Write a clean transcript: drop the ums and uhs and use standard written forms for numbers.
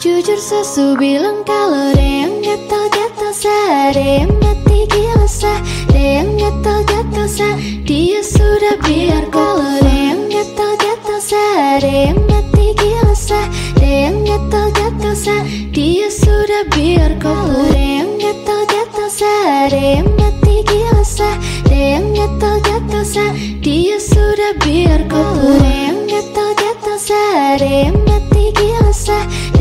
Jujur sesu bilang kalau yang gatal-gatal sah, yang mati gila sah, yang gatal-gatal sah. Dia sudah biar kalau yang gatal-gatal sah, yang mati gila sah, yang gatal-gatal sah. Dia sudah biar kalau yang gatal-gatal sah, yang mati gila sah, yang gatal-gatal sah. Dia sudah biar kalau yang gatal-gatal sah, yang mati gila sah,